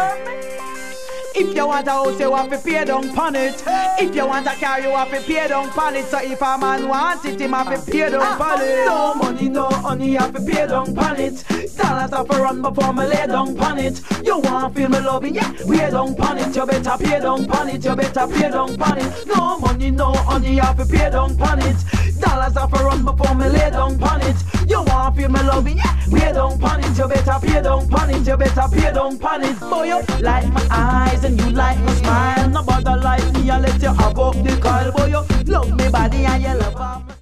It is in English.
If you want a house, you have to pay down pon it. If you want a car, you have to pay down pon it. So if a man wants it, him have to pay down pon it. No money, no honey, you have to pay down pon it. Dollars have to run before me lay down pon it. You want to feel me loving, yeah, pay down pon it. You better pay down pon it, you better pay down pon it. No money, no honey, you have to pay down pon it. Dollars have to run before me lay down pon it. You want to feel me loving, yeah, pay down pon it. You better pay down pon it, you better pay down pon it. Boy, you like my eyes and you like my smile. Nobody like me, I let you have up the call. Boy, you love me body and you love